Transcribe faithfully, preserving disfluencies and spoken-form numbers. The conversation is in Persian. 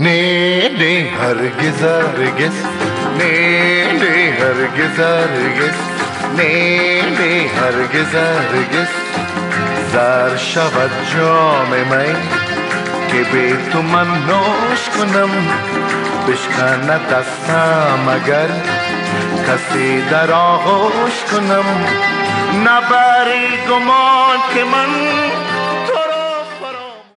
نه نه هرگز هرگز، نه نه هرگز هرگز، نه نه هرگز هرگز. زر شود جام می که به تو من نوش کنم، بشکند دستم اگر کسی در آغوش کنم. نبری گمان که من